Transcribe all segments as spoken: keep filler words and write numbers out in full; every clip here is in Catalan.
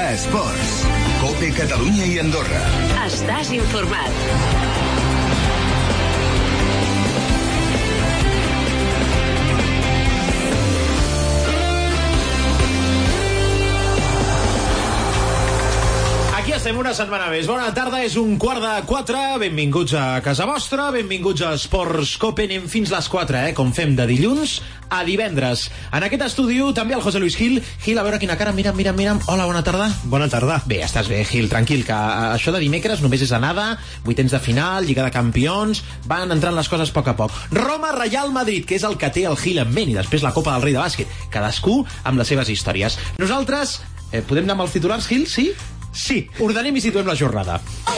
Esports. COPE Catalunya i Andorra. Estàs informat. Aquí estem una setmana més. Bona tarda, és un quart de quatre. Benvinguts a casa vostra, benvinguts a Esports COPE. Anem fins les quatre, eh? Com fem de dilluns a divendres. En aquest estudi també el José Luis Gil. Gil, a veure quina cara, mira'm, mira'm, mira'm. Hola, bona tarda. Bona tarda. Bé, estàs bé, Gil, tranquil, que això de dimecres només és anada, vuitens de final, Lliga de Campions, van entrant les coses a poc a poc. Roma, Real Madrid, que és el que té el Gil en ment, i després la Copa del Rei de Bàsquet. Cadascú amb les seves històries. Nosaltres, eh, podem anar amb els titulars, Gil, sí? Sí. Ordenem i situem la jornada.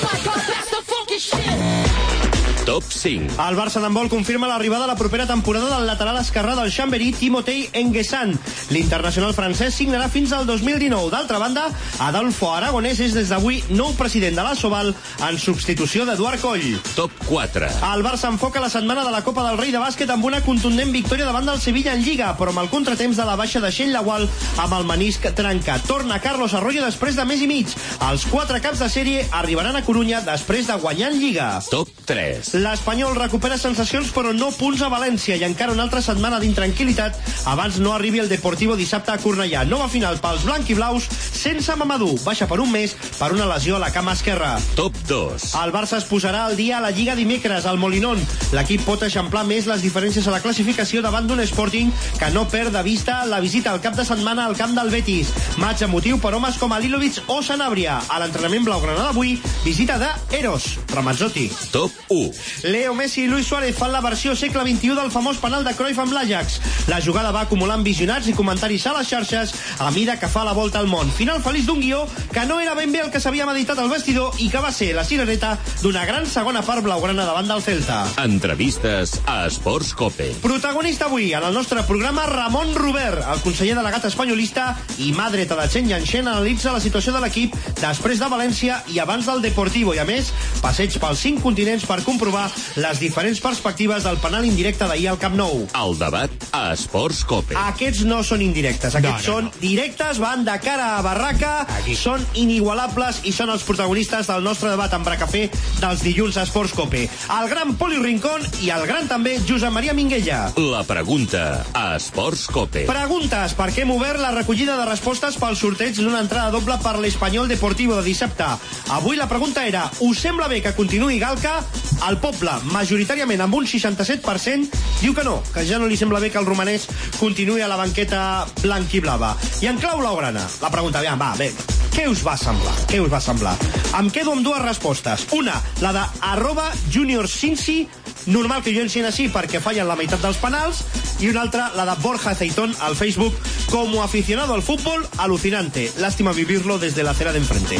Top cinc. El Barça d'handbol confirma l'arribada a la propera temporada del lateral esquerrà del Chambéry, Timothée N'Guessan. L'internacional francès signarà fins al dos mil dinou. D'altra banda, Adolfo Aragonès és des d'avui nou president de la Soval en substitució d'Eduard Coll. Top quatre. El Barça enfoca la setmana de la Copa del Rei de Bàsquet amb una contundent victòria davant del Sevilla en Lliga, però amb el contratemps de la baixa de Shane Lawal amb el menisc trencat. Torna Carlos Arroyo després de mes i mig. Els quatre caps de sèrie arribaran a Corunya després de guanyar en Lliga. Top tres. L'Espanyol recupera sensacions però no punts a València i encara una altra setmana d'intranquil·litat abans no arribi el Deportivo dissabte a Cornellà. Nova final pels blanquiblaus sense Mamadou. Baixa per un mes per una lesió a la cama esquerra. Top dos. El Barça es posarà al dia a la Lliga dimecres al Molinón. L'equip pot eixamplar més les diferències a la classificació davant d'un Sporting que no perd de vista la visita al cap de setmana al camp del Betis. Match emotiu per homes com Alilovic o Sanabria. A l'entrenament blaugrana d'avui, visita de Eros, Ramazzotti. Top u. Leo Messi i Luis Suárez fan la versió segle vint-i-u del famós penal de Cruyff amb l'Ajax. La jugada va acumulant visionats i comentaris a les xarxes a mida que fa la volta al món. Final feliç d'un guió que no era ben bé el que s'havia meditat al vestidor i que va ser la cirereta d'una gran segona part blaugrana davant del Celta. Entrevistes a Esports COPE. Protagonista avui en el nostre programa Ramon Robert, el conseller delegat espanyolista i mà dreta de Chen Yanchen, analitza la situació de l'equip després de València i abans del Deportivo i a més passeig pels cinc continents per comprovar les diferents perspectives del penal indirecte d'ahir al Camp Nou. El debat a Esports COPE. Aquests no són indirectes, aquests no, no, són no. directes, van de cara a barraca, Aquí. són inigualables i són els protagonistes del nostre debat en Bracafé dels dilluns a Esports COPE. El gran Poli Rincón i el gran també Josep Maria Minguella. La pregunta a Esports COPE. Preguntes, per què hem obert la recollida de respostes pel sorteig d'una entrada doble per l'Espanyol Deportivo de dissabte. Avui la pregunta era, us sembla bé que continuï Galca? El poble, majoritàriament amb un seixanta-set per cent, diu que no, que ja no li sembla bé que el romanès continuï a la banqueta blanquiblava. I en clau blaugrana, la pregunta, aviam, va, bé, què us va semblar? Què us va semblar? Em quedo amb dues respostes. Una, la de arroba junior cinci, normal que jo encien així perquè fallen la meitat dels penals, i una altra, la de Borja Aceitón al Facebook, como aficionado al fútbol, alucinante. Lástima vivirlo desde la acera de enfrente.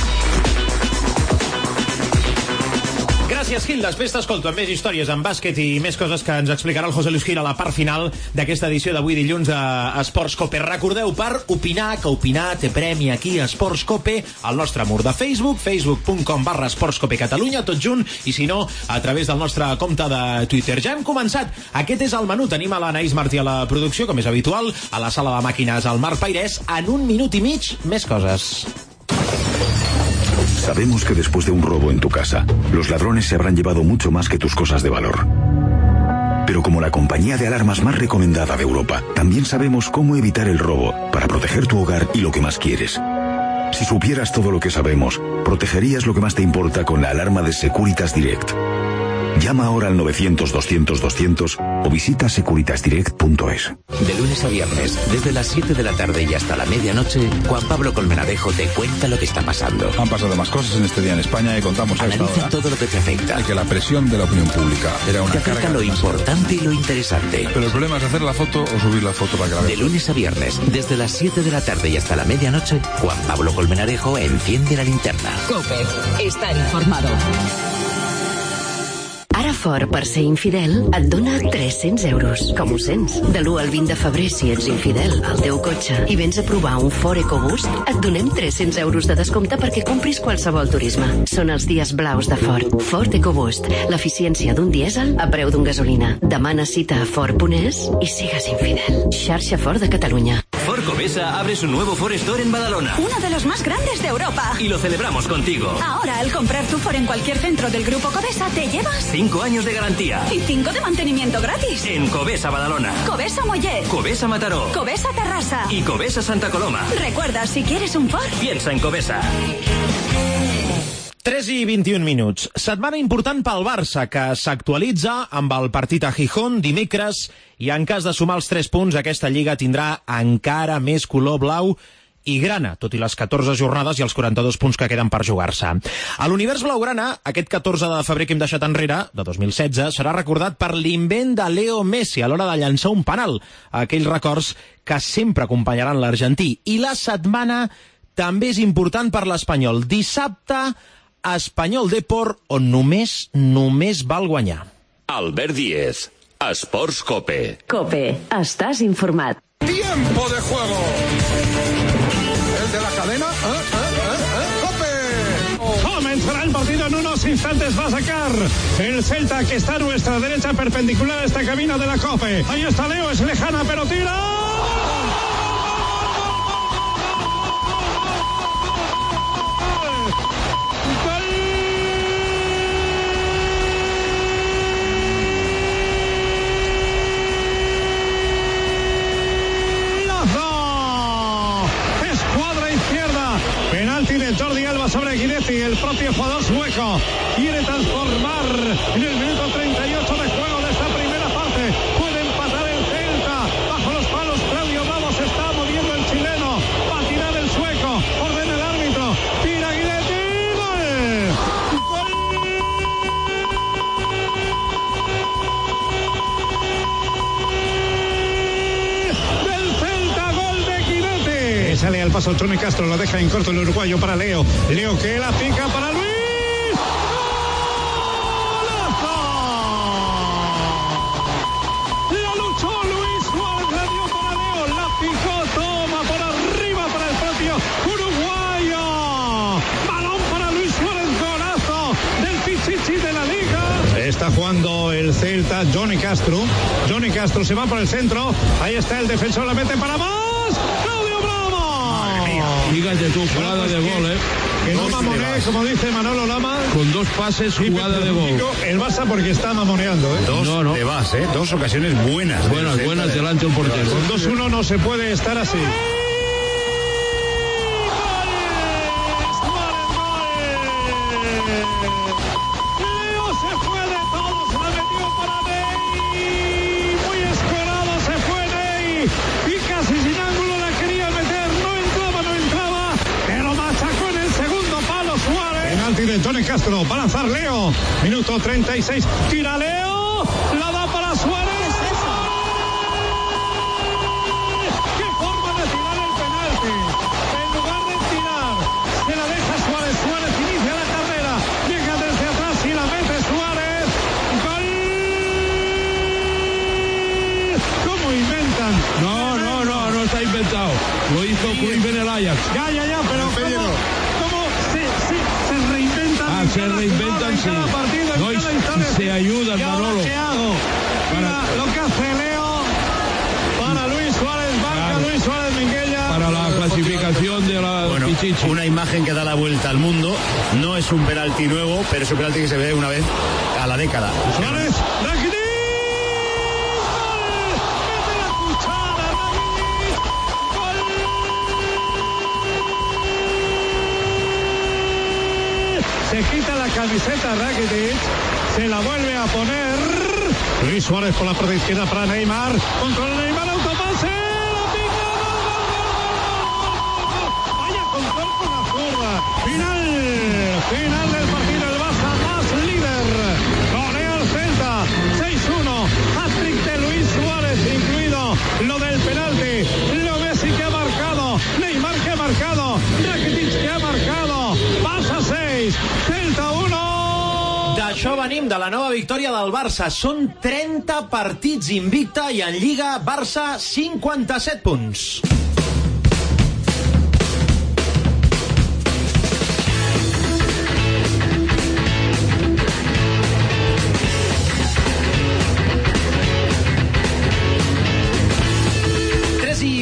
Gràcies, Gil. Després t'escolto amb més històries en bàsquet i més coses que ens explicarà el José Luis Gil a la part final d'aquesta edició d'avui dilluns a Esports COPE. Recordeu, per opinar, que opinar té premi aquí a Esports COPE, al nostre mur de Facebook, facebook punt com barra Esports COPE Catalunya, tot junt, i si no, a través del nostre compte de Twitter. Ja hem començat. Aquest és el menú. Tenim a l'Anaïs Martí a la producció, com és habitual, a la sala de màquines al Marc Pairès. En un minut i mig, més coses. Sabemos que después de un robo en tu casa, los ladrones se habrán llevado mucho más que tus cosas de valor. Pero como la compañía de alarmas más recomendada de Europa, también sabemos cómo evitar el robo para proteger tu hogar y lo que más quieres. Si supieras todo lo que sabemos, protegerías lo que más te importa con la alarma de Securitas Direct. Llama ahora al novecientos doscientos doscientos o visita securitas direct punto es. De lunes a viernes, desde las siete de la tarde y hasta la medianoche, Juan Pablo Colmenarejo te cuenta lo que está pasando. Han pasado más cosas en este día en España y contamos a esta Analiza hora todo lo que te afecta. de que la presión de la opinión pública era una Te acerca carga lo demasiado. importante y lo interesante. Pero el problema es hacer la foto o subir la foto para que la De veas. lunes a viernes, desde las siete de la tarde y hasta la medianoche, Juan Pablo Colmenarejo enciende la linterna. COPE. Estar informado. Ara Ford, per ser infidel, et dona tres-cents euros. Com ho sents? De l'u al vint de febrer, si ets infidel al teu cotxe i vens a provar un Ford EcoBoost, et donem tres-cents euros de descompte perquè compris qualsevol turisme. Són els dies blaus de Ford. Ford EcoBoost, l'eficiència d'un dièsel a preu d'un gasolina. Demana cita a Ford punt es i sigues infidel. Xarxa Ford de Catalunya. Ford Covesa abre su nuevo Ford Store en Badalona. Uno de los más grandes de Europa. Y lo celebramos contigo. Ahora, al comprar tu Ford en cualquier centro del Grupo Covesa, te llevas Cinco años de garantía. y cinco de mantenimiento gratis. En Covesa Badalona. Covesa Mollet. Covesa Mataró. Covesa Terrassa. Y Covesa Santa Coloma. Recuerda, si quieres un Ford, piensa en Covesa. tres i vint-i-un minuts. Setmana important pel Barça, que s'actualitza amb el partit a Gijón dimecres, i en cas de sumar els tres punts, aquesta lliga tindrà encara més color blau i grana, tot i les catorze jornades i els quaranta-dos punts que queden per jugar-se. A l'univers blaugrana, aquest catorze de febrer que hem deixat enrere, de dos mil setze, serà recordat per l'invent de Leo Messi a l'hora de llançar un penal, aquells records que sempre acompanyaran l'argentí. I la setmana també és important per l'Espanyol. Dissabte, Espanyol Depor, on només, només val guanyar. Albert Díez, Esports Cope. Cope, estàs informat. ¡Tiempo de juego! ¿El de la cadena? ¿Eh? ¿Eh? ¿Eh? ¿Eh? ¡Cope! Comenzará el partido en unos instantes. Va a sacar el Celta, que está a nuestra derecha, perpendicular a esta cabina de la Cope. Ahí está Leo, es lejana, pero tira. Jordi Alba sobre Guidetti, el propio jugador sueco quiere transformar en el minuto treinta y ocho de juego de esta primera parte. Puede empatar el Celta bajo los palos. Claudio Bravo se está moviendo el chileno, va a tirar el sueco, ordena el árbitro, tira Guidetti, gol, gol. Del Celta, gol de Guidetti. Sale al paso Johnny Castro, lo deja en corto el uruguayo para Leo. Leo que la pica para Luis. ¡Golazo! La luchó Luis Suárez, la dio para Leo, la picó, toma por arriba para el propio uruguayo. Balón para Luis Suárez, golazo del Pichichi de la Liga. Está jugando el Celta, Johnny Castro. Johnny Castro se va por el centro. Ahí está el defensor, la mete para más. Fíjate tú, jugada de gol, ¿eh? Que no mamonee, como dice Manolo Lama. Con dos pases, jugada de gol. El Barça porque está mamoneando, ¿eh? Dos no, no. de base, ¿eh? Dos ocasiones buenas. Buenas, buenas de delante un portero. Con dos uno no se puede estar así. Leo se fue de todos, la metió para Ney. Muy escorado se fue Ney. Y casi sin ángulo la quería meter. No entraba, no entraba. Pero machacó en el segundo palo Suárez. Penalti de Johnny Castro. Va a lanzar Leo. Minuto treinta y seis. Tira Leo. La da para Suárez. ¡Qué forma de tirar el penalti! En lugar de tirar, se la deja Suárez. Suárez inicia la carrera. Llega desde atrás y la mete Suárez. ¡Gol! ¿Cómo inventan? No, no, no, no está inventado. Lo hizo Cruyff en el Ajax. Ya, ya, ya, pero ¿cómo, cómo se, se, se reinventan? Ah, se reinventan, sí. Cada partido, en no, y, cada instante. y se ayudan, ¿Y ahora Manolo. qué hago? Mira Para- lo que hace Leo para Luis Suárez. Marca Claro. Luis Suárez Minguella. Para la clasificación de la Bueno, Pichichi. una imagen que da la vuelta al mundo. No es un penalti nuevo, pero es un penalti que se ve una vez a la década. Suárez, Rakitic, gol, mete la cuchara, Rakitic, gol. Se quita la camiseta Rakitic, se la vuelve a poner. Luis Suárez por la parte izquierda para Neymar, controla Neymar, autopase, la pica, gol, gol, gol, gol, gol, gol. Vaya con cuerpo la zurda. Final, final del partido, el Barça más líder. Golea el Celta, seis uno, hat-trick de Luis Suárez, incluido lo del penalti, Leo Messi que ha marcado, Neymar que ha marcado, Rakitic que ha marcado, Barça seis, Celta uno. D'això venim, de la nova victòria del Barça. Són trenta partits invicta i en Lliga Barça cinquanta-set punts. tres i vint-i-cinc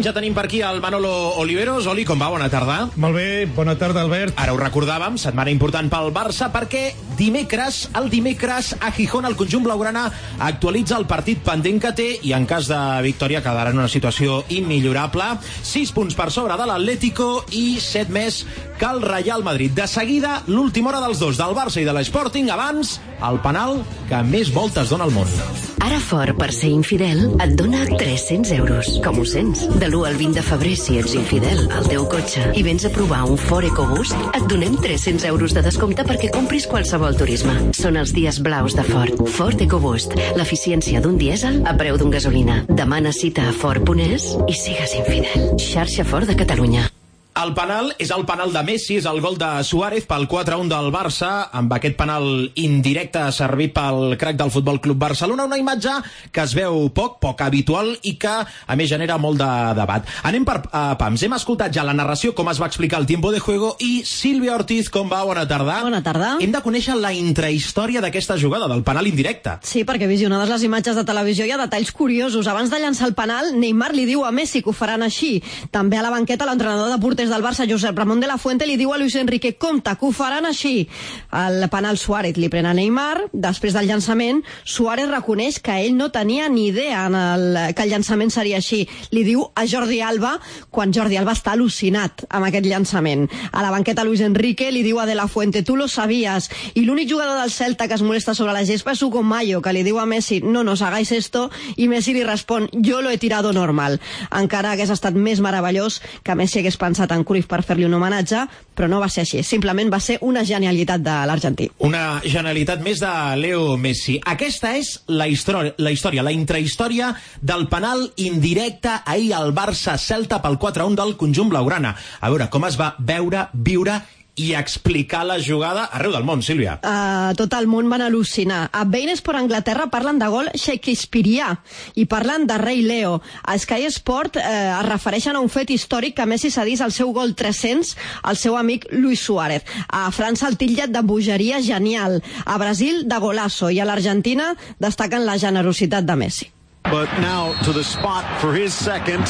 cinc ja tenim per aquí el Manolo Oliveros. Oli, com va? Bona tarda. Molt bé, bona tarda, Albert. Ara ho recordàvem, setmana important pel Barça, perquè dimecres, el dimecres, a Gijón, el conjunt blaugrana actualitza el partit pendent que té i en cas de victòria quedarà en una situació immillorable. sis punts per sobre de l'Atlético i set més que el Real Madrid. De seguida, l'última hora dels dos, del Barça i de l'Sporting. Abans, el penal que més voltes dona al món. Ara Ford, per ser infidel, et dona tres-cents euros. Com ho sents? De l'u al vint de febrer, si ets infidel al teu cotxe i vens a provar un Ford EcoBoost, et donem tres-cents euros de descompte perquè compris qualsevol turisme. Són els dies blaus de Ford. Ford EcoBoost, l'eficiència d'un dièsel a preu d'un gasolina. Demana cita a Ford punt es i sigues infidel. Xarxa Ford de Catalunya. El penal és el penal de Messi, és el gol de Suárez pel quatre a un del Barça, amb aquest penal indirecte servit pel crac del Futbol Club Barcelona, una imatge que es veu poc, poc habitual i que, a més, genera molt de debat. Anem per uh, pams. Hem escoltat ja la narració, com es va explicar el tiempo de juego, i Sílvia Ortiz, com va? Bona tarda. Bona tarda. Hem de conèixer la intrahistòria d'aquesta jugada, del penal indirecte. Sí, perquè visionades les imatges de televisió hi ha detalls curiosos. Abans de llançar el penal, Neymar li diu a Messi que ho faran així. També a la banqueta l'entrenador de porters del Barça, Josep Ramon de la Fuente, li diu a Luis Enrique: compte, que ho faran així. El penal Suárez li pren a Neymar. Després del llançament, Suárez reconeix que ell no tenia ni idea en el, que el llançament seria així. Li diu a Jordi Alba, quan Jordi Alba està al·lucinat amb aquest llançament. A la banqueta, Luis Enrique li diu a de la Fuente: tu lo sabías. I l'únic jugador del Celta que es molesta sobre la gespa és Hugo Mayo, que li diu a Messi: no nos hagáis esto, i Messi li respon: yo lo he tirado normal. Encara hagués estat més meravellós que Messi hagués pensat en Cruyff per fer-li un homenatge, però no va ser així. Simplement va ser una genialitat de l'argentí. Una genialitat més de Leo Messi. Aquesta és la història, la història, la intrahistòria del penal indirecte ahir al Barça-Celta pel quatre a un del conjunt blaugrana. A veure com es va veure, viure i explicar la jugada arreu del món, Sílvia. Uh, tot el món van al·lucinar. A Bein Sport Anglaterra parlen de gol shakespearià i parlen de Rei Leo. A Sky Sport uh, es refereixen a un fet històric que Messi cedís el seu gol tres-cents al seu amic Luis Suárez. A França el titllet de bogeria genial. A Brasil de golazo. I a l'Argentina destaquen la generositat de Messi. But now to the spot for his second.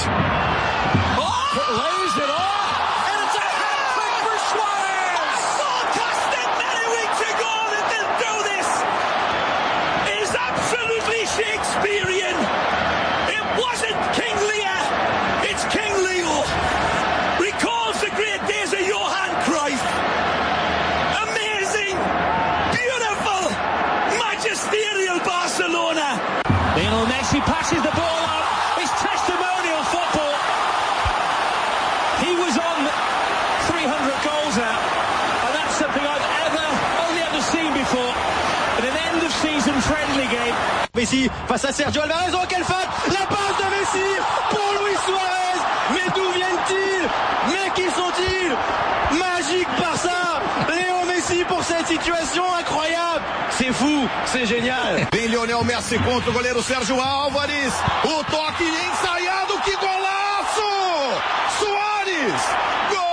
Passes the ball on. It's testimonial football. He was on three hundred goals now, and that's something I've ever, only ever seen before in an end-of-season friendly game. Messi face à Sergio Alvarez. Oh, quelle faute! La passe de Messi pour Luis Suárez. Mais d'où viennent-ils? Mais qui sont-ils? Magique Barça. Léo Messi pour cette situation incroyable. C'est fou, c'est génial. Vem Lionel Messi contra o goleiro Sérgio Álvares. O toque ensaiado, que golaço! Suárez! Gol!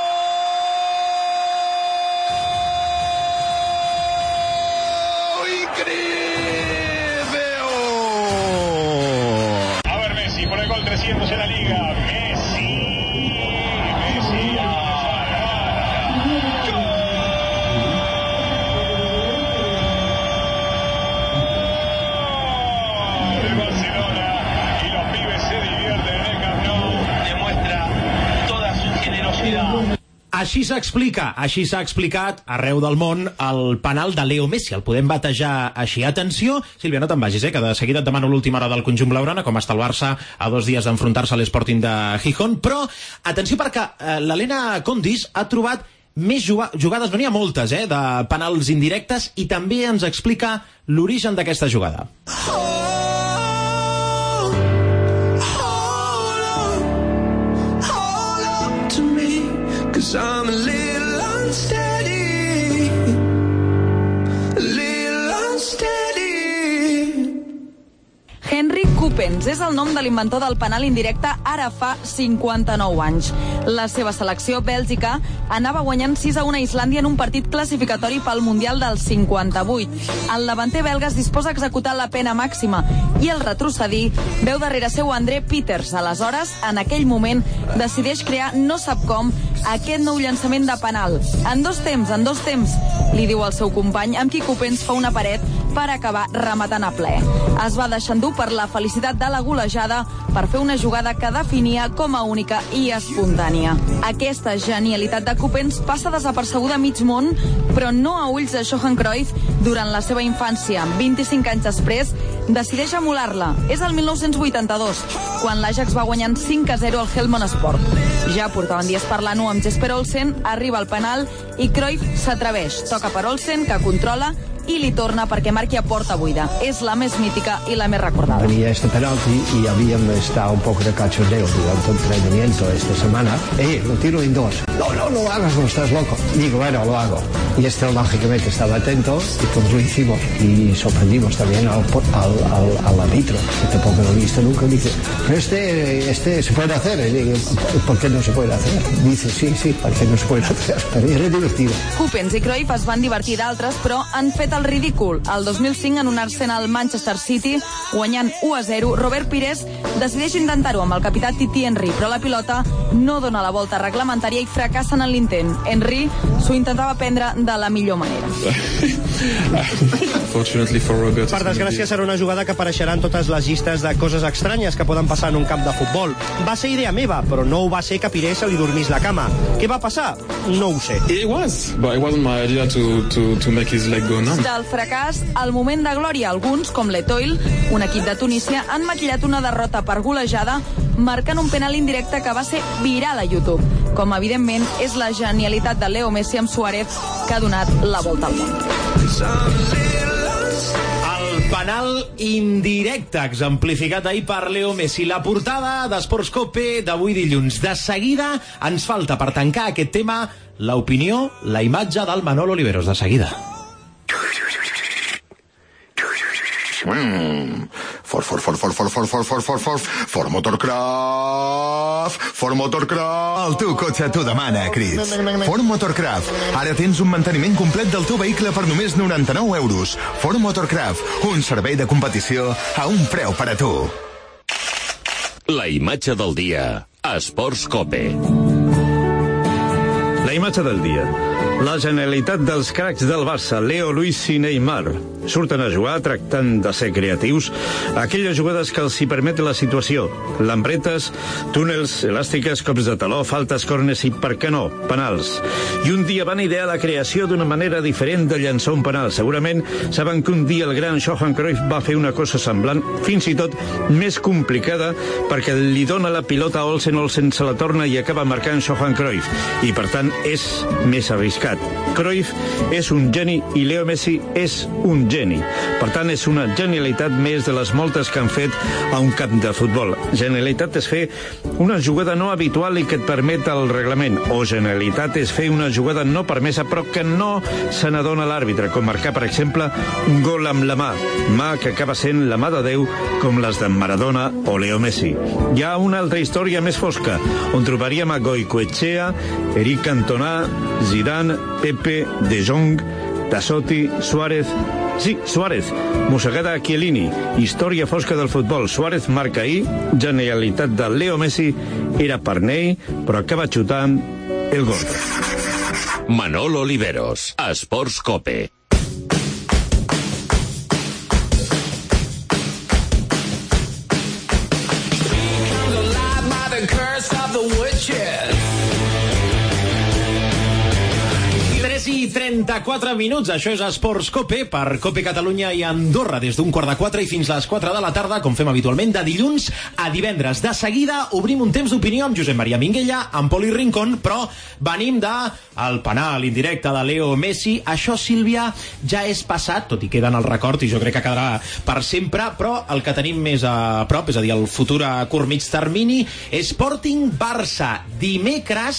Incrível! A ver Messi por el gol trescientos en la liga. Messi. Messi. Així s'explica, així s'ha explicat arreu del món el penal de Leo Messi. El podem batejar així. Atenció, Sílvia, no te'n vagis, eh, que de seguida et demano l'última hora del conjunt blaugrana, com està el Barça a dos dies d'enfrontar-se a l'Sporting de Gijón. Però, atenció, perquè eh, l'Helena Condis ha trobat més jugades, no n'hi ha moltes, eh, de penals indirectes, i també ens explica l'origen d'aquesta jugada. I'm a little unsteady, a little unsteady. Henry Kuppen, Copens és el nom de l'inventor del penal indirecte ara fa cinquanta-nou anys. La seva selecció, Bèlgica, anava guanyant sis a u a Islàndia en un partit classificatori pel Mundial del cinquanta-vuit. El davanter belga es disposa a executar la pena màxima i el retrocedir veu darrere seu André Peters. Aleshores, en aquell moment, decideix crear, no sap com, aquest nou llançament de penal. En dos temps, en dos temps, li diu al seu company, amb qui Copens fa una paret per acabar rematant a ple. Es va deixar endur per la felicitat de la golejada per fer una jugada que definia com a única i espontània. Aquesta genialitat de Copens passa desapercebuda a mig món, però no a ulls de Johan Cruyff durant la seva infància. vint-i-cinc anys després, decideix emular-la. És el mil nou-cents vuitanta-dos, quan l'Ajax va guanyant cinc a zero al Helmond Sport. Ja portaven dies parlant-ho amb Jesper Olsen, arriba al penal i Cruyff s'atreveix. Toca per Olsen, que controla, i li torna perquè marqui a porta buida. És la més mítica i la més recordada. Venía este penalti y habíamos estado un poco de cachondeo durante el entrenamiento esta semana. Eh, lo tiro en dos. No, no, no lo hagas, no estás loco. Digo, bueno, lo hago. Y este lógicamente estaba atento y pues lo hicimos. Y sorprendimos también al, al, al, al árbitro, que tampoco lo he visto nunca. Dice, pero este, este se puede hacer. Y digo, ¿por qué no se puede hacer? Dice, sí, sí, perquè no se puede hacer. Però era divertido. Copens i Cruyff es van divertir d'altres, però han fet el ridícul. El dos mil cinc, en un Arsenal Manchester City, guanyant u a zero, Robert Pires decideix intentar-ho amb el capità Titi Henry, però la pilota no dona la volta reglamentària i fracassen en l'intent. Henry s'ho intentava prendre de la millor manera. Per desgràcia, serà una jugada que apareixerà en totes les llistes de coses estranyes que poden passar en un camp de futbol. Va ser idea meva, però no ho va ser que Pires se li dormís la cama. Què va passar? No ho sé. It was, but it wasn't my idea to, to, to make his leg go numb. Del fracàs, al moment de glòria, alguns, com l'Etoile, un equip de Tunísia, han maquillat una derrota per golejada marcant un penal indirecte que va ser viral a YouTube. Com, evidentment, és la genialitat de Leo Messi amb Suárez que ha donat la volta al món. El penal indirecte exemplificat ahir per Leo Messi. La portada d'Esports Cope d'avui dilluns. De seguida ens falta, per tancar aquest tema, l'opinió, la imatge del Manolo Oliveros. De seguida. Mm. Ford, Ford, Ford, Ford, Ford, Ford, Ford, Ford, Ford, Ford, Ford Motorcraft, Ford Motorcraft. El teu cotxe t'ho demana, crits. Ford Motorcraft. Ara tens un manteniment complet del teu vehicle per només noranta-nou euros. Ford Motorcraft, un servei de competició a un preu per a tu. La imatge del dia a Esports Cope. La imatge del dia. La genialitat dels cracs del Barça, Leo, Luis i Neymar, surten a jugar tractant de ser creatius aquelles jugades que els hi permet la situació. Lambretes, túnels, elàstiques, cops de taló, faltes, cornes i, per què no, penals. I un dia van idear la creació d'una manera diferent de llançar un penal. Segurament saben que un dia el gran Johan Cruyff va fer una cosa semblant, fins i tot més complicada, perquè li dona la pilota a Olsen, Olsen se la torna i acaba marcant Johan Cruyff. I, per tant, és més arriscat. Cruyff és un geni i Leo Messi és un geni. Per tant, és una genialitat més de les moltes que han fet a un camp de futbol. Genialitat és fer una jugada no habitual i que et permet el reglament. O genialitat és fer una jugada no permesa però que no se n'adona l'àrbitre, com marcar, per exemple, un gol amb la mà. Mà que acaba sent la mà de Déu, com les de Maradona o Leo Messi. Hi ha una altra història més fosca, on trobaríem a Goicoechea, Eric Cantona, Zidane, Pepe, De Jong, Tassotti, Suárez... Sí, Suárez, mossegada a Chiellini, història fosca del futbol. Suárez marca ahir, genialitat de Leo Messi, era per Ney, però acaba xutant el gol. Manolo Oliveros, Esports Cope. I trenta-quatre minuts, això és Esports Cope per Cope Catalunya i Andorra des d'un quart de quatre i fins les quatre de la tarda, com fem habitualment de dilluns a divendres. De seguida obrim un temps d'opinió amb Josep Maria Minguella, amb Poli Rincón, però venim de el penal indirecte de Leo Messi. Això, Sílvia, ja és passat, tot i queda en el record i jo crec que quedarà per sempre, però el que tenim més a prop, és a dir, el futur a curt mig termini, és Sporting Barça. Dimecres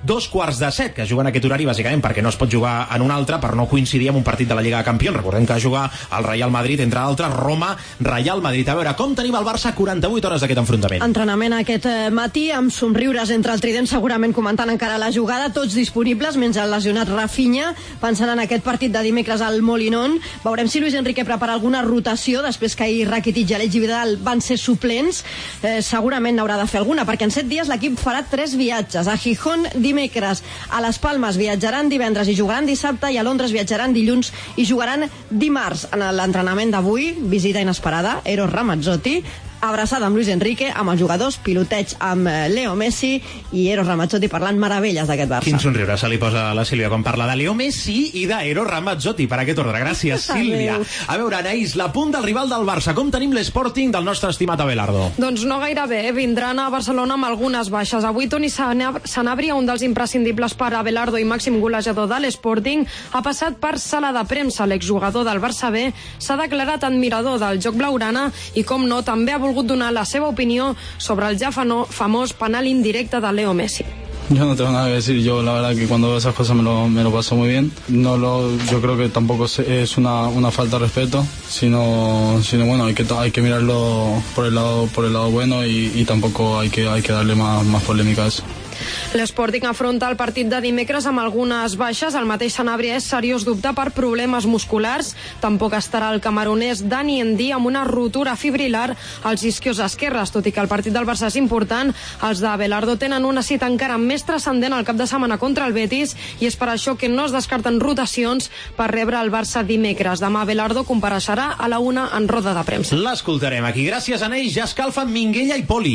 dos quarts de set, que juguen aquest horari bàsicament perquè no es pot jugar en un altre, per no coincidir amb un partit de la Lliga de Campions. Recordem que jugar el Real Madrid, entre altres, Roma, Real Madrid. A veure, com tenim el Barça quaranta-vuit hores d'aquest enfrontament? Entrenament aquest matí, amb somriures entre el trident, segurament comentant encara la jugada, tots disponibles, menys el lesionat Rafinha, pensant en aquest partit de dimecres al Molinón. Veurem si Luis Enrique prepara alguna rotació, després que ahir Rakitic, Aleix i Vidal van ser suplents. Eh, segurament n'haurà de fer alguna, perquè en set dies l'equip farà tres viatges. A Gijón dimecres, a Les Palmes viatjaran divendres i jugaran dissabte, i a Londres viatjaran dilluns i jugaran dimarts. En l'entrenament d'avui, visita inesperada, Eros Ramazzotti, abraçada amb Luis Enrique, amb els jugadors, piloteig amb Leo Messi, i Eros Ramazzotti parlant meravelles d'aquest Barça. Quin somriure se li posa a la Sílvia quan parla de Leo Messi i d'Eros Ramazzotti per aquest ordre. Gràcies, Sílvia. A veure, Anaïs, la punt del rival del Barça. Com tenim l'Sporting del nostre estimat Abelardo? Doncs no gaire bé. Vindran a Barcelona amb algunes baixes. Avui Toni Sanabria, un dels imprescindibles per Abelardo i màxim golejador de l'Sporting, ha passat per sala de premsa. L'exjugador del Barça B s'ha declarat admirador del joc blaugrana i, com no, també ha volgut donar la seva opinió sobre el ja famós penal indirecte de Leo Messi. Yo no tengo nada que decir. Yo la verdad que cuando veo esas cosas me lo, me lo paso muy bien. No lo, yo creo que tampoco es una, una falta de respeto, sino, sino bueno, hay que, hay que mirarlo por el lado, por el lado bueno y, y tampoco hay que, hay que darle más, más polémica a eso. L'Sporting afronta el partit de dimecres amb algunes baixes. El mateix Sanabria és seriós dubte per problemes musculars. Tampoc estarà el camerunès Dani Endí amb una rotura fibrilar als isquios esquerres. Tot i que el partit del Barça és important, els d'Abelardo tenen una cita encara més transcendent al cap de setmana contra el Betis, i és per això que no es descarten rotacions per rebre el Barça dimecres. Demà Abelardo compareixerà a la una en roda de premsa. L'escoltarem aquí. Gràcies, Anaïs. Ja escalfen Minguella i Poli.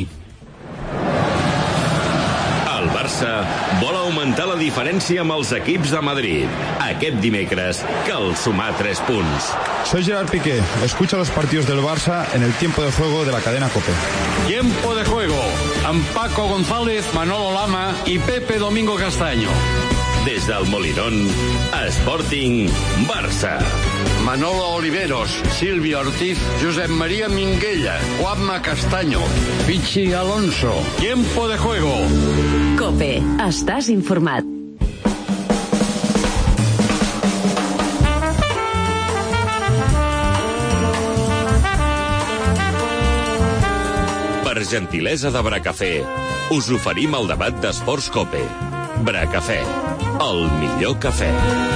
El Barça vol augmentar la diferència amb els equips de Madrid. Aquest dimecres cal sumar tres punts. Soy Gerard Piqué. Escucha los partidos del Barça en el tiempo de juego de la cadena COPE. Tiempo de juego amb Paco González, Manolo Lama i Pepe Domingo Castaño. Des del Molinón, Sporting Barça. Manolo Oliveros, Silvio Ortiz, Josep María Minguella, Juanma Castaño, Pichi Alonso. Tiempo de juego. COPE. Estàs informat. Per gentilesa de Bracafé, us oferim el debat d'Esports COPE. Bracafé, el millor cafè.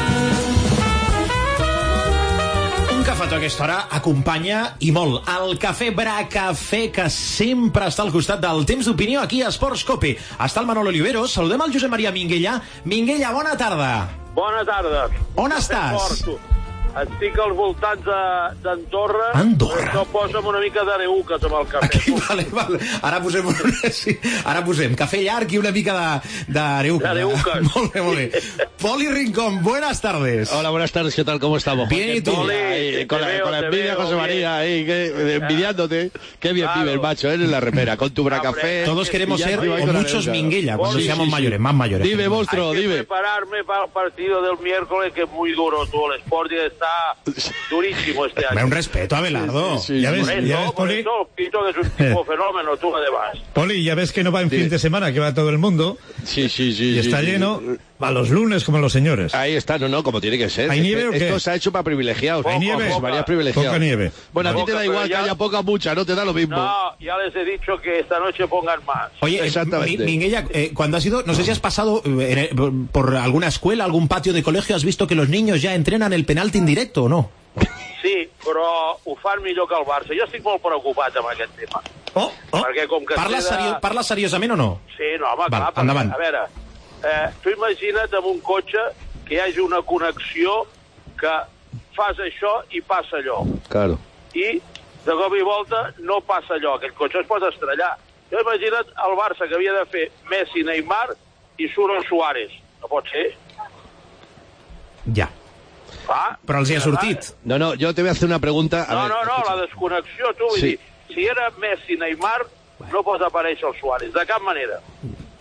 Un cafetó a aquesta hora acompanya i molt el cafè Bracafé, que sempre està al costat del temps d'opinió aquí a Esports COPE. Està el Manolo Oliveros, saludem el Josep Maria Minguella. Minguella, bona tarda. Bona tarda. On estàs? Estic als voltants d'Andorra. Andorra? Això posa'm una mica d'areuques amb el cafè. Aquí, vale, vale. Ara posem, sí, ara posem cafè llarg i una mica d'areuques. D'areuques. Molt bé, molt bé. Poli Rincón, buenas tardes. Hola, buenas tardes, ¿qué tal? ¿Cómo estamos? Bien, ¿y tú? Poli, ahí, con, la, veo, con la envidia, José María, ahí, que, envidiándote. Qué bien claro. vives, macho, eres la repera, con tu Bracafé. Todos queremos ser o muchos Minguella cuando sí, seamos sí, mayores, sí. más mayores. Dime, monstruo, dime. dime. Hay que prepararme para el partido del miércoles, que es muy duro. Tú, el Sporting está durísimo este año. Un respeto, Abelardo. Sí, sí, sí. Ya ves, por eso, ya ves, por Poli. eso, Pito, que es un tipo fenómeno, tú además. Poli, ya ves que no va en fin de semana, que va todo el mundo. Sí, sí, sí. Y está sí, lleno. Sí. Va los lunes como los señores. Ahí está, no, no, como tiene que ser. ¿Hay nieve o qué? Esto se ha hecho para privilegiados. ¿Hay nieve? José María es privilegiado. Poca nieve. Bueno, a ti te da Poca, igual ya... que haya poca mucha, no te da lo mismo. No, ya les he dicho que esta noche pongan más. Oye, exactamente. Eh, Minguella, eh, cuando has ido, no sé si has pasado eh, por alguna escuela, algún patio de colegio, has visto que los niños ya entrenan el penalti indirecto o no? Sí, però ho fan millor que el Barça. Jo estic molt preocupat amb aquest tema. Oh, oh. Perquè com que parla, queda... serio, parla seriosament o no? Sí, no, home, Val, clar, endavant. Perquè, a veure, eh, tu imagina't amb un cotxe que hi hagi una connexió que fas això i passa allò. Claro. I de cop i volta no passa allò, aquell cotxe es pot estrellar. Jo imagina't el Barça que havia de fer Messi, Neymar i surt el Suárez. No pot ser. Ja. Ah, però els hi ha sortit. No, no, yo te voy a hacer una pregunta. A no, ver, no, no, escucha. la desconnexió, tu, vull Sí. dir, si era Messi, Neymar, no pot aparèixer el Suárez, de cap manera.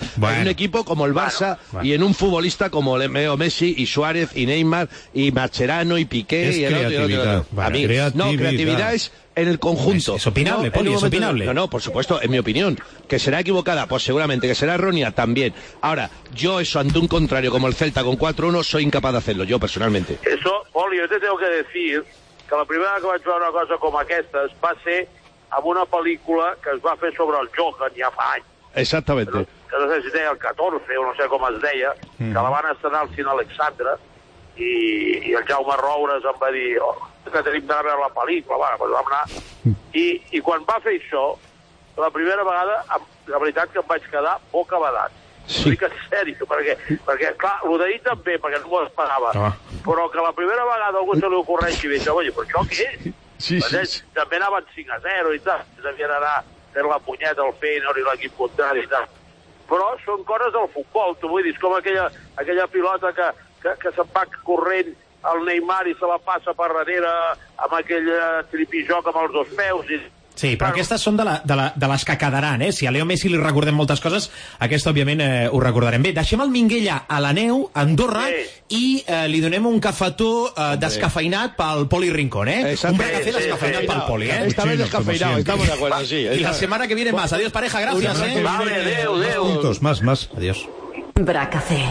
bueno. en un equipo como el Barça bueno, bueno. y en un futbolista como Leo Messi Messi, y Suárez, y Neymar, y Mascherano, y Piqué... Es y el otro, y el otro, y el otro. creatividad. A mí, Creatividad. no, creatividad es en el conjunto. Es, es opinable, no, Poli, en un es momento- opinable. No, no, por supuesto, en mi opinión. Que será equivocada, pues seguramente. Que será errónea, también. Ahora, yo eso ante un contrario como el Celta con cuatro uno soy incapaz de hacerlo, yo personalmente. Eso, Poli, jo te tengo que decir que la primera que vaig veure una cosa com aquestes va ser amb una pel·lícula que es va fer sobre el Johan ja fa anys, Exactamente. que no sé si deia el catorze o no sé com es deia, Mm. que la van estrenar al Cine Alexandre i, i el Jaume Roures em va dir oh, que tenim d'anar a veure la pel·lícula. Bueno, doncs vam anar. I, I quan va fer això, la primera vegada, em- la veritat que em vaig quedar bocabadat. Sí. Ho dic en sèrio, perquè, perquè clar, el d'ahir també, perquè no m'ho esperava. Ah. Però que la primera vegada a algú se li ocorreixi i dir, oi, però això què és? Sí, sí, Ells també anaven cinc a zero i tal, devien anar fent la punyeta al Feyenoord i l'equip contrari i tal. Però són coses del futbol, tu vull dir, és com aquella, aquella pilota que, que, que se'n va corrent el Neymar i se la passa per darrere amb aquell eh, tripijoc amb els dos peus i... Sí, però aquestes són de, la, de, la, de les que quedaran, eh? Si a Leo Messi li recordem moltes coses, aquesta, òbviament, eh, ho recordarem. Bé, deixem el Minguella a la neu, a Andorra, sí. i eh, li donem un cafetó eh, descafeinat pel Poli Rincón, eh? Exacto. Un café Sí, descafeinat sí, pel sí. Poli, eh? Esta vez descafeinado, estamos de acuerdo, sí. Y la semana que viene más. Adiós, pareja, gracias, eh? Vale, adéu, adéu. Puntos, más, más. Adiós. Bracafé.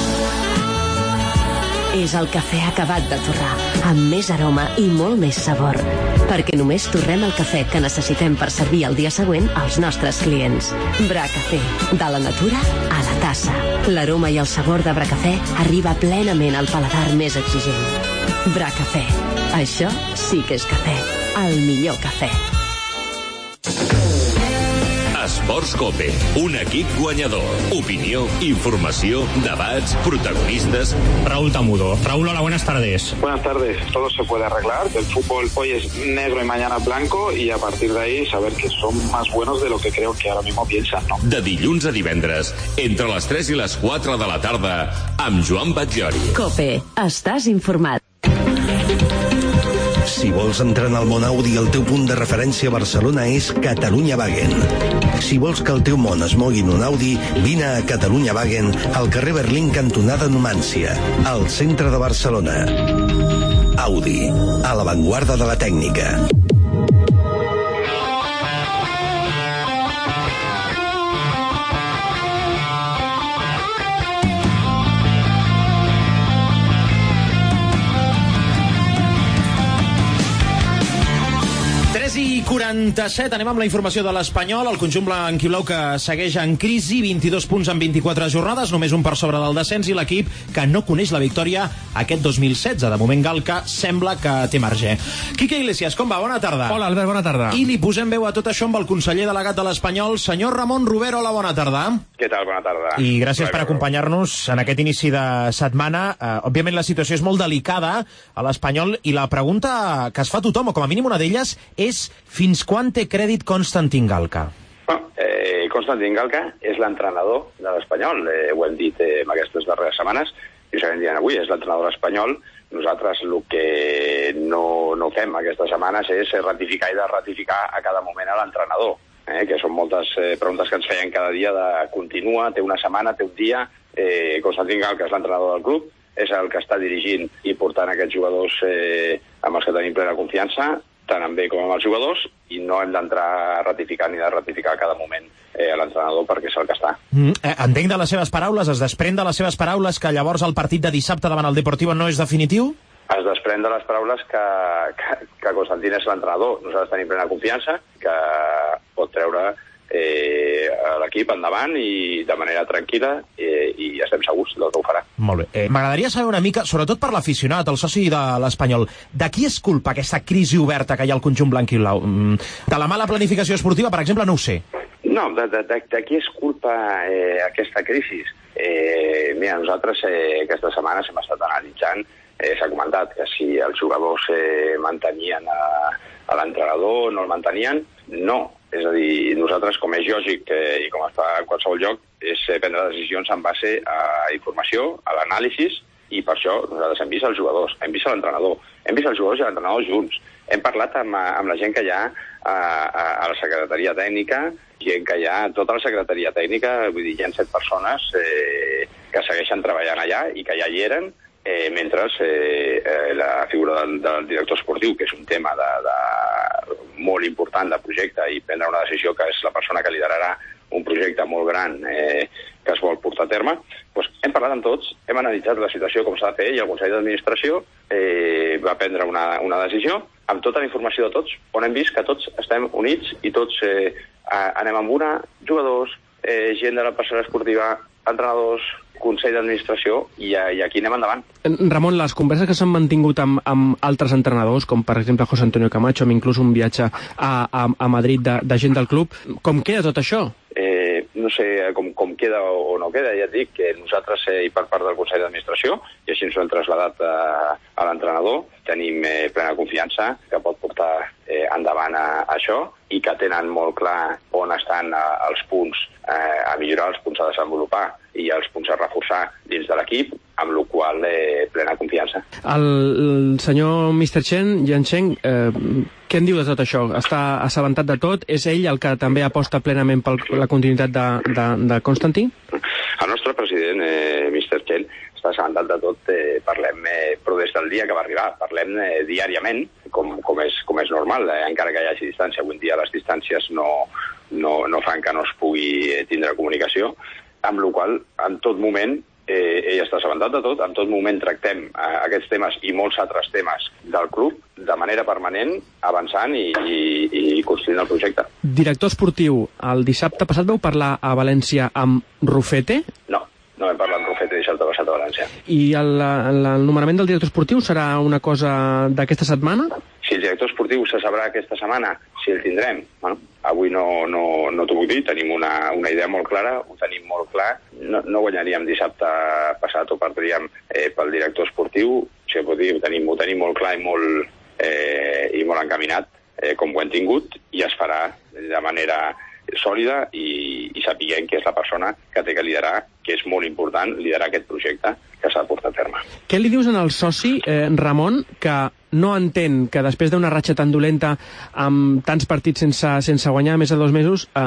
És el cafè acabat de torrar, amb més aroma i molt més sabor. Perquè només torrem el cafè que necessitem per servir el dia següent als nostres clients. Bracafé, de la natura a la tassa. L'aroma i el sabor de Bracafé arriba plenament al paladar més exigent. Bracafé. Això sí que és cafè. El millor cafè. Esports Cope, un equip guanyador. Opinió, informació, debats, protagonistas. Raúl Tamudo. Raúl, hola, buenas tardes. Buenas tardes. Todo se puede arreglar. El fútbol hoy es negro y mañana blanco y a partir de ahí saber que son más buenos de lo que creo que ahora mismo piensan, ¿no? De dilluns a divendres, entre les tres i les quatre de la tarda, amb Joan Batllori. Cope, estàs informat. Si vols entrar en el món Audi, el teu punt de referència a Barcelona és Catalunya Wagen. Si vols que el teu món es mogui en un Audi, vine a Catalunya Wagen al carrer Berlín cantonada Numància, al centre de Barcelona. Audi, a l'avantguarda de la tècnica. tres i quaranta-set, anem amb la informació de l'Espanyol. El conjunt blanquiblau que segueix en crisi, vint-i-dos punts en vint-i-quatre jornades, només un per sobre del descens, i l'equip que no coneix la victòria aquest dos mil setze. De moment, Galca sembla que té marge. Quique Iglesias, com va? Bona tarda. Hola, Albert, bona tarda. I li posem veu a tot això amb el conseller delegat de l'Espanyol, senyor Ramon Rubero. Hola, bona tarda. Què tal? Bona tarda. I gràcies per acompanyar-nos en aquest inici de setmana. Uh, òbviament la situació és molt delicada a l'Espanyol i la pregunta que es fa tothom, o com a mínim una d'elles, és fins quan té crèdit Konstantin Galca? Bueno, eh, Konstantin Galca és l'entrenador de l'Espanyol. Eh, ho hem dit eh, en aquestes darreres setmanes i ho seguim dient avui. És l'entrenador espanyol. Nosaltres el que no, no fem aquestes setmanes és ratificar i de ratificar a cada moment a l'entrenador. Eh, que són moltes eh, preguntes que ens feien cada dia de continua, té una setmana, té un dia. Eh, Konstantin Galca és l'entrenador del club, és el que està dirigint i portant aquests jugadors eh, amb els que tenim plena confiança, tant amb ell com amb els jugadors, i no hem d'entrar a ratificar ni de ratificar a cada moment eh, a l'entrenador perquè és el que està. Mm, eh, entenc de les seves paraules, es desprèn de les seves paraules que llavors el partit de dissabte davant el Deportivo no és definitiu? Es desprèn de les paraules que, que, que Konstantin és l'entrenador. Nosaltres tenim plena confiança que pot treure eh, l'equip endavant i de manera tranquil·la eh, i estem segurs del que ho farà. Molt bé. Eh, M'agradaria saber una mica, sobretot per l'aficionat, el soci de l'Espanyol, de qui és culpa aquesta crisi oberta que hi ha al conjunt blanc i blau? De la mala planificació esportiva, per exemple, no ho sé. No, de, de, de, de qui és culpa eh, aquesta crisi? Eh, mira, nosaltres eh, aquesta setmana hem estat analitzant, eh, s'ha comentat que si els jugadors eh, mantenien a, a l'entrenador, no el mantenien, no. És a dir, nosaltres, com és lògic eh, i com es fa en qualsevol lloc, és eh, prendre decisions en base a informació, a l'anàlisi, i per això nosaltres hem vist els jugadors, hem vist l'entrenador, hem vist els jugadors i l'entrenador junts, hem parlat amb, amb la gent que hi ha a, a, a la secretaria tècnica, gent que hi ha, tota la secretaria tècnica, vull dir, hi ha set persones eh, que segueixen treballant allà i que ja hi eren, eh, mentre eh, eh, la figura del, del director esportiu, que és un tema de, de molt important de projecte i prendre una decisió que és la persona que liderarà un projecte molt gran eh, que es vol portar a terme, doncs hem parlat amb tots, hem analitzat la situació com s'ha de fer i el Consell d'Administració eh, va prendre una, una decisió amb tota la informació de tots, on hem vist que tots estem units i tots eh, anem amb una, jugadors, eh, gent de la persona esportiva, entrenadors, Consell d'Administració i, i aquí anem endavant. Ramon, les converses que s'han mantingut amb, amb altres entrenadors, com per exemple José Antonio Camacho, amb inclús un viatge a, a, a Madrid de, de gent del club, com queda tot això? Eh, no sé com, com queda o no queda, ja et dic que nosaltres eh, i per part del Consell d'Administració, i així ens ho hem traslladat a, a l'entrenador, tenim eh, plena confiança que pot portar eh, endavant a, a això i que tenen molt clar on estan eh, els punts eh, a millorar, els punts a desenvolupar i els punts a reforçar dins de l'equip, amb la qual eh, plena confiança. El, el senyor mister Chen, Yan Cheng, eh, què en diu de tot això? Està assabentat de tot? És ell el que també aposta plenament per la continuïtat de, de, de Constantí? El nostre president, eh, mister Chen, està assabentat de tot, eh, parlem, eh, però des del dia que va arribar, parlem eh, diàriament, com, com, és, com és normal, eh, encara que hi hagi distància. Avui en dia les distàncies no, no, no fan que no es pugui eh, tindre comunicació, amb la qual en tot moment eh, ell està assabentat de tot, en tot moment tractem eh, aquests temes i molts altres temes del club de manera permanent, avançant i, i, i construint el projecte. Director esportiu, el dissabte passat vau parlar a València amb Rufete? No, no vam parlar amb Rufete dissabte passat a València. I el, el, el nomenament del director esportiu serà una cosa d'aquesta setmana? Si el director esportiu se sabrà aquesta setmana, si el tindrem, bueno, avui no, no, no t'ho vull dir, tenim una, una idea molt clara, ho tenim molt clar, no, no guanyaríem dissabte passat o perdríem eh, pel director esportiu, si ho, dir, ho, tenim, ho tenim molt clar i molt, eh, i molt encaminat, eh, com ho hem tingut, i es farà de manera sòlida i, i sapiguem que és la persona que té que liderar, que és molt important liderar aquest projecte que s'ha de portar a terme. Què li dius al soci, eh, Ramon, que no entén que després d'una ratxa tan dolenta amb tants partits sense, sense guanyar més de dos mesos eh,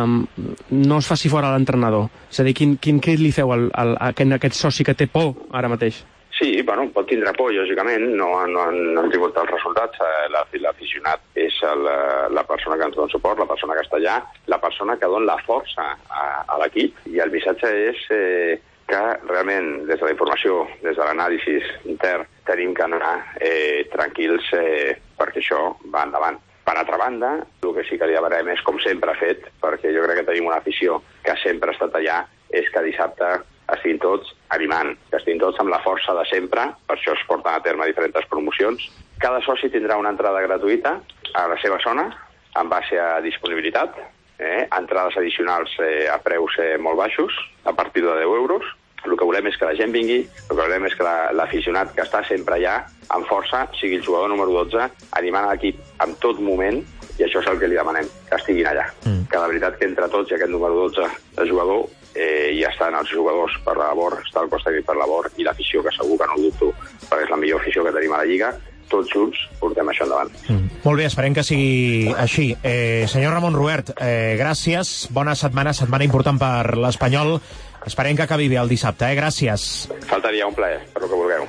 no es faci fora l'entrenador? És a dir, quin, quin crit li feu al, al, a aquest, a aquest soci que té por ara mateix? Sí, bueno, pot tindre por, lògicament, no, no, han, no han tingut els resultats. L'aficionat és la, la persona que ens dona suport, la persona que està allà, la persona que dona la força a, a l'equip, i el missatge és eh, que realment, des de la informació, des de l'anàlisi intern, tenim que anar eh, tranquils eh, perquè això va endavant. Per altra banda, el que sí que li demanem és, com sempre ha fet, perquè jo crec que tenim una afició que sempre ha estat allà, és que dissabte estiguin tots animant, que estiguin tots amb la força de sempre, per això es porten a terme diferents promocions. Cada soci tindrà una entrada gratuïta a la seva zona, en base a disponibilitat, eh? entrades addicionals eh, a preus eh, molt baixos, a partir de deu euros. El que volem és que la gent vingui, el que volem és que l'aficionat la, que està sempre allà, amb força, sigui el jugador número dotze, animant l'equip en tot moment, i això és el que li demanem, que estiguin allà. Mm. Que la veritat que entre tots i aquest número dotze de jugador eh, ja estan els jugadors per la labor, està el cos tècnic per la labor, i l'afició, que segur que no ho dubto, perquè és la millor afició que tenim a la Lliga, tots junts portem això endavant. Mm. Molt bé, esperem que sigui així. Eh, senyor Ramon Ruert, eh, gràcies, bona setmana, setmana important per l'Espanyol. Esperem que acabi bé el dissabte, eh? Gràcies. Faltaria un plaer, per el que vulgueu.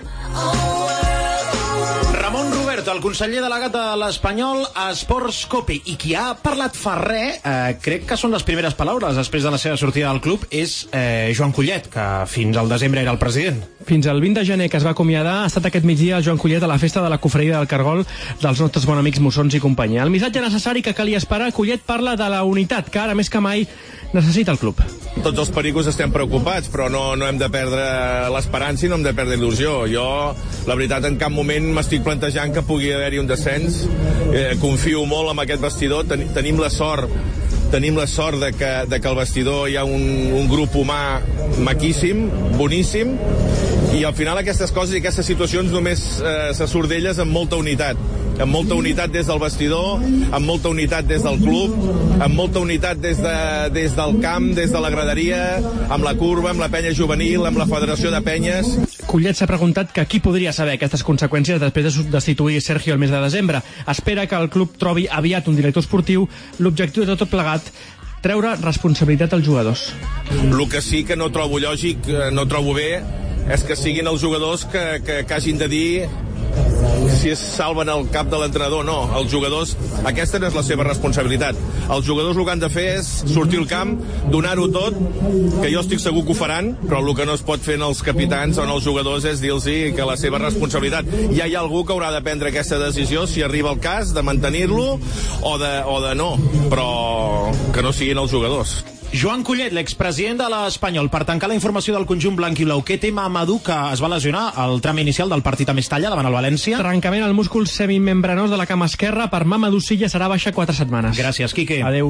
Ramon Ruert, el conseller delegat de l'Espanyol a Esports Cope, i qui ha parlat fa res, eh, crec que són les primeres paraules després de la seva sortida del club, és eh, Joan Collet, que fins al desembre era el president. Fins al vint de gener, que es va acomiadar, ha estat aquest migdia el Joan Collet a la festa de la Cofreria del Cargol dels nostres bons amics Mossons i companyia. El missatge necessari que calia esperar, Collet parla de la unitat, que ara més que mai necessita el club. Tots els pericos estem preocupats, però no, no hem de perdre l'esperança i no hem de perdre il·lusió. Jo, la veritat, en cap moment m'estic plantejant que pugui haver-hi un descens. Eh, confio molt en aquest vestidor. Ten, tenim la sort tenim la sort de que, de que al vestidor hi ha un, un grup humà maquíssim, boníssim, i al final aquestes coses i aquestes situacions només eh, se surt d'elles amb molta unitat. Amb molta unitat des del vestidor, amb molta unitat des del club, amb molta unitat des, de, des del camp, des de la graderia, amb la curva, amb la penya juvenil, amb la federació de penyes. Collet s'ha preguntat que qui podria saber aquestes conseqüències després de destituir Sergio el mes de desembre. Espera que el club trobi aviat un director esportiu. L'objectiu de tot plegat treure responsabilitat als jugadors. El que sí que no trobo lògic, no trobo bé, és que siguin els jugadors que, que, que hagin de dir si es salven el cap de l'entrenador. No, els jugadors, aquesta no és la seva responsabilitat. Els jugadors el que han de fer és sortir al camp, donar-ho tot, que jo estic segur que ho faran, però el que no es pot fer en els capitans o en els jugadors és dir-los que la seva responsabilitat. Ja hi ha algú que haurà de prendre aquesta decisió si arriba el cas de mantenir-lo o de, o de no, però que no siguin els jugadors. Joan Collet, l'expresident de l'Espanyol, per tancar la informació del conjunt blanc i blau, què té Mamadou, que es va lesionar al tram inicial del partit a Mestalla davant el València? Trencament al múscul semimembranós de la cama esquerra. Per Mamadou Silla serà baixa quatre setmanes. Gràcies, Quique. Adeu.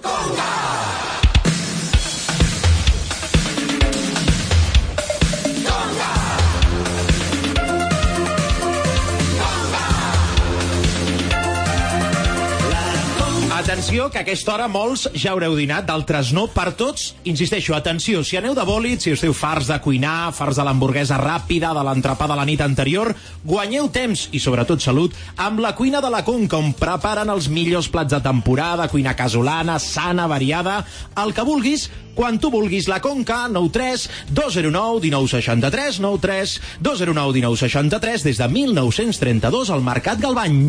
Atenció, que a aquesta hora molts ja haureu dinat, d'altres no. Per tots, insisteixo, atenció, si aneu de bòlit, si esteu farts de cuinar, farts de l'hamburguesa ràpida, de l'entrepà de la nit anterior, guanyeu temps i sobretot salut amb la cuina de la Conca, on preparen els millors plats de temporada, cuina casolana, sana, variada, el que vulguis, quan tu vulguis. La Conca, nou tres dos zero nou un nou sis tres, nou tres dos zero nou un nou sis tres, des de mil nou-cents trenta-dos al Mercat Galvany.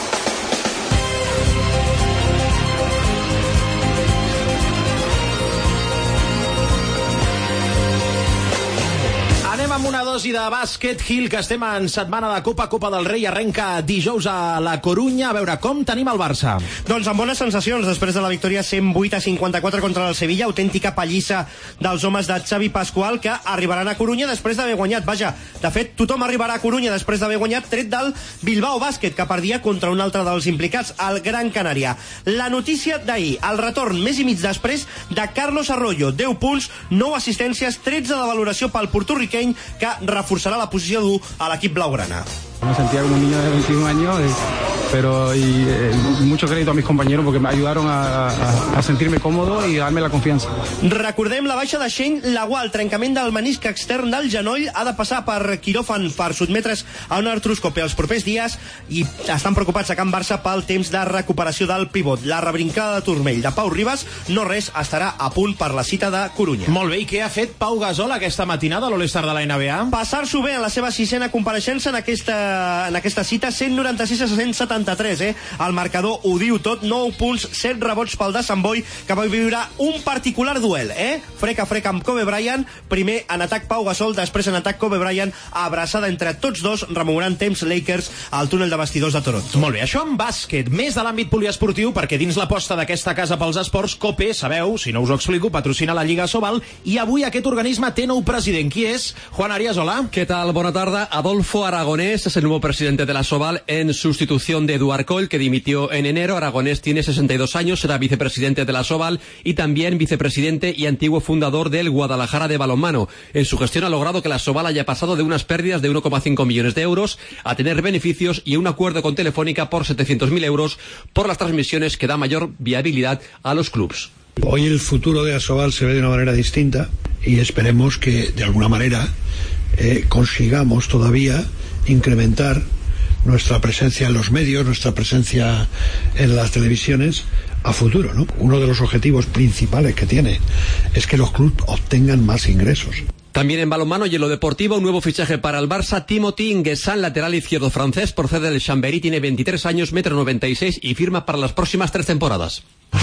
Amb una dosi de bàsquet, Gil, que estem en setmana de Copa, Copa del Rei, arrenca dijous a la Corunya. A veure, com tenim el Barça? Doncs amb bones sensacions, després de la victòria cent vuit a cinquanta-quatre contra el Sevilla, autèntica pallissa dels homes de Xavi Pascual, que arribaran a Corunya després d'haver guanyat. Vaja, de fet, tothom arribarà a Corunya després d'haver guanyat, tret del Bilbao Bàsquet, que perdia contra un altre dels implicats, el Gran Canària. La notícia d'ahir, el retorn més i mig després de Carlos Arroyo, deu punts, nou assistències, tretze de valoració pel portorriqueny, que reforçarà la posició d'u a l'equip blaugrana. Me sentía como un niño de veintiún años, eh, pero y, eh, mucho crédito a mis compañeros porque me ayudaron a, a, a sentirme cómodo y a darme la confianza. Recordem la baixa de Shane Laguà, el trencament del menisc extern del genoll, ha de passar per quiròfan per sotmetre's a una artroscòpia els propers dies i estan preocupats a Can Barça pel temps de recuperació del pivot. La rebrincada de turmell de Pau Ribas, no res, estarà a punt per la cita de Corunya. Molt bé, i què ha fet Pau Gasol aquesta matinada a l'All-Star de la N B A? Passar-s'ho bé en la seva sisena compareixença en aquesta en aquesta cita, cent noranta-sis a cent setanta-tres, eh? El marcador ho diu tot, nou punts, set rebots pel de Sant Boi, que va viure un particular duel, eh? Frec a frec amb Kobe Bryant, primer en atac Pau Gasol, després en atac Kobe Bryant, abraçada entre tots dos, rememorant temps Lakers al túnel de vestidors de Toronto. Molt bé, això en bàsquet, més de l'àmbit poliesportiu, perquè dins l'aposta d'aquesta casa pels esports, Cope, sabeu, si no us ho explico, patrocina la Lliga Sobal, i avui aquest organisme té nou president. Qui és? Juan Arias, hola. ¿Qué tal? Buena tarde. Adolfo Aragonés es el nuevo presidente presidente de la Sobal en sustitución de Eduard Coll, que dimitió en enero. Aragonés tiene sesenta y dos años, será vicepresidente de la Sobal y también vicepresidente y antiguo fundador del Guadalajara de balonmano. En su gestión ha logrado que la Sobal haya pasado de unas pérdidas de uno coma cinco millones de euros a tener beneficios y un acuerdo con Telefónica por setecientos mil euros por las transmisiones que da mayor viabilidad a los clubs. Hoy el futuro de Asobal se ve de una manera distinta y esperemos que de alguna manera eh, consigamos todavía incrementar nuestra presencia en los medios, nuestra presencia en las televisiones a futuro, ¿no? Uno de los objetivos principales que tiene es que los clubes obtengan más ingresos. También en balonmano y en lo deportivo, un nuevo fichaje para el Barça. Timothy Nguessan, lateral izquierdo francés, procede del Chambéry, tiene veintitrés años, metro noventa y seis y firma para las próximas tres temporadas.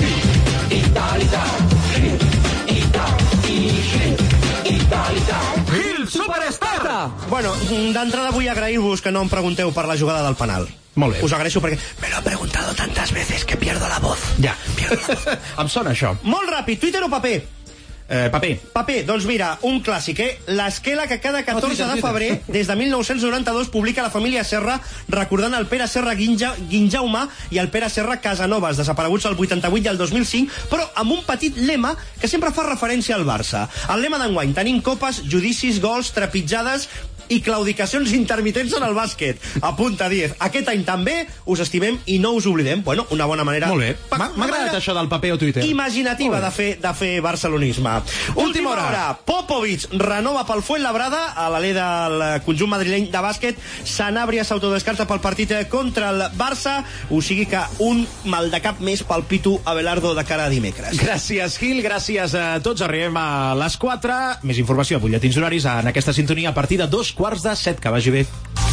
Gil Superstar! Bueno, d'entrada vull agrair-vos que no em pregunteu per la jugada del penal. Molt bé. Us agraeixo perquè me lo he preguntado tantas veces que pierdo la voz. Ja. Em sona això. Molt ràpid, Twitter o paper? Eh, paper. Paper, doncs mira, un clàssic, eh? L'esquela que cada catorze de febrer, des de mil nou-cents noranta-dos, publica la família Serra, recordant el Pere Serra Guinja, Guinjaume i el Pere Serra Casanovas, desapareguts el vuitanta-vuit i el dos mil cinc, però amb un petit lema que sempre fa referència al Barça. El lema d'enguany: tenim copes, judicis, gols, trepitjades i claudicacions intermitents en el bàsquet. Apunta Diez. Aquest any també us estimem i no us oblidem. Bueno, una bona manera... Molt bé. M'ha agradat això del paper o Twitter. Imaginativa de fer, de fer barcelonisme. Última hora. hora. Popovic renova pel Fuenlabrada a l'alè del conjunt madrileny de bàsquet. Sanabria s'autodescarta pel partit contra el Barça, o sigui que un mal de cap més pel Pitu Abelardo de cara a dimecres. Gràcies, Gil, gràcies a tots. Arribem a les quatre. Més informació a butlletins horaris en aquesta sintonia a partir de dos quarts de set. Que vagi bé.